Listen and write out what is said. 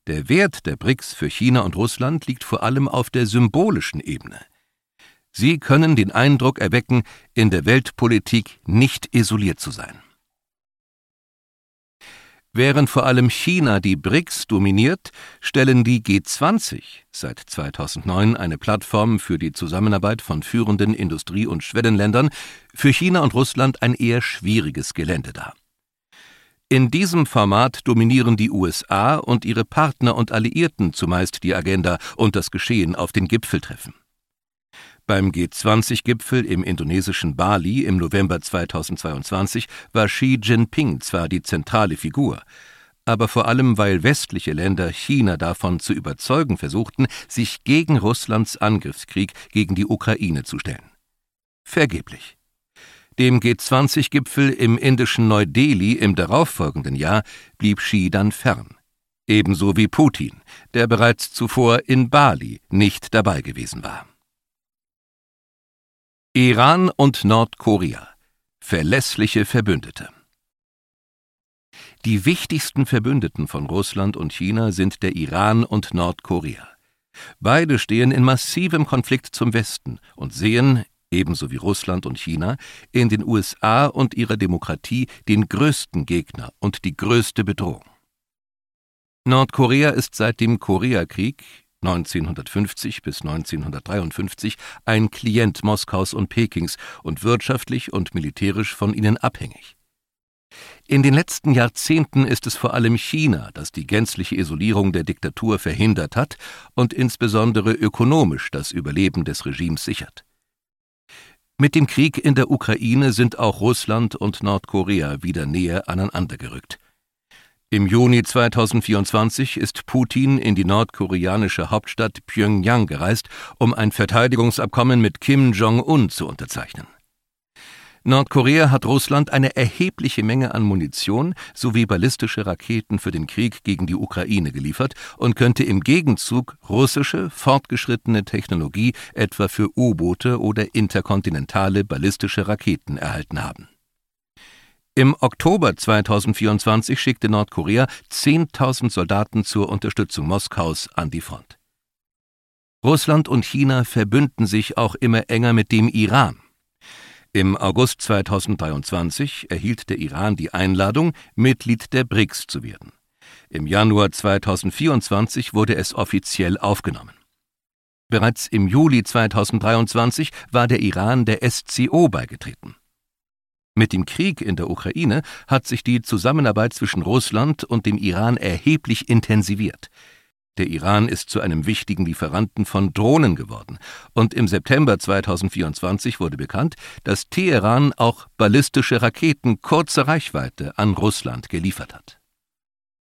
Der Wert der BRICS für China und Russland liegt vor allem auf der symbolischen Ebene. Sie können den Eindruck erwecken, in der Weltpolitik nicht isoliert zu sein. Während vor allem China die BRICS dominiert, stellen die G20 seit 2009 eine Plattform für die Zusammenarbeit von führenden Industrie- und Schwellenländern für China und Russland ein eher schwieriges Gelände dar. In diesem Format dominieren die USA und ihre Partner und Alliierten zumeist die Agenda und das Geschehen auf den Gipfeltreffen. Beim G20-Gipfel im indonesischen Bali im November 2022 war Xi Jinping zwar die zentrale Figur, aber vor allem, weil westliche Länder China davon zu überzeugen versuchten, sich gegen Russlands Angriffskrieg gegen die Ukraine zu stellen. Vergeblich. Dem G20-Gipfel im indischen Neu-Delhi im darauffolgenden Jahr blieb Xi dann fern. Ebenso wie Putin, der bereits zuvor in Bali nicht dabei gewesen war. Iran und Nordkorea – verlässliche Verbündete. Die wichtigsten Verbündeten von Russland und China sind der Iran und Nordkorea. Beide stehen in massivem Konflikt zum Westen und sehen, ebenso wie Russland und China, in den USA und ihrer Demokratie den größten Gegner und die größte Bedrohung. Nordkorea ist seit dem Koreakrieg 1950 bis 1953 ein Klient Moskaus und Pekings und wirtschaftlich und militärisch von ihnen abhängig. In den letzten Jahrzehnten ist es vor allem China, das die gänzliche Isolierung der Diktatur verhindert hat und insbesondere ökonomisch das Überleben des Regimes sichert. Mit dem Krieg in der Ukraine sind auch Russland und Nordkorea wieder näher aneinandergerückt. Im Juni 2024 ist Putin in die nordkoreanische Hauptstadt Pjöngjang gereist, um ein Verteidigungsabkommen mit Kim Jong-un zu unterzeichnen. Nordkorea hat Russland eine erhebliche Menge an Munition sowie ballistische Raketen für den Krieg gegen die Ukraine geliefert und könnte im Gegenzug russische, fortgeschrittene Technologie etwa für U-Boote oder interkontinentale ballistische Raketen erhalten haben. Im Oktober 2024 schickte Nordkorea 10.000 Soldaten zur Unterstützung Moskaus an die Front. Russland und China verbünden sich auch immer enger mit dem Iran. Im August 2023 erhielt der Iran die Einladung, Mitglied der BRICS zu werden. Im Januar 2024 wurde es offiziell aufgenommen. Bereits im Juli 2023 war der Iran der SCO beigetreten. Mit dem Krieg in der Ukraine hat sich die Zusammenarbeit zwischen Russland und dem Iran erheblich intensiviert. Der Iran ist zu einem wichtigen Lieferanten von Drohnen geworden und im September 2024 wurde bekannt, dass Teheran auch ballistische Raketen kurzer Reichweite an Russland geliefert hat.